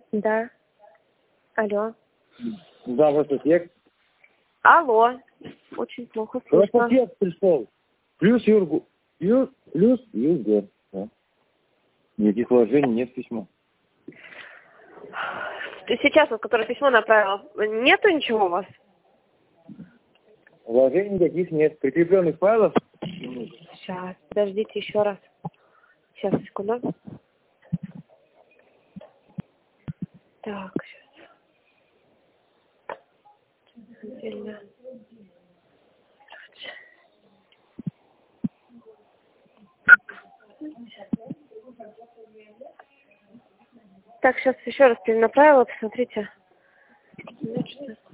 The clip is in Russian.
Да. Алло. Да, вот этот текст. Алло. Очень плохо слышно. Просто текст пришел. Плюс Юргу. Плюс Юргу. Да. Никаких вложений, нет письма. Сейчас вот, которое письмо направила, нету ничего у вас? Вложений никаких нет. Прикрепленных файлов. Сейчас, подождите еще раз. Сейчас, секунду. Так, сейчас. Отдельно. Так, сейчас еще раз перенаправила, посмотрите.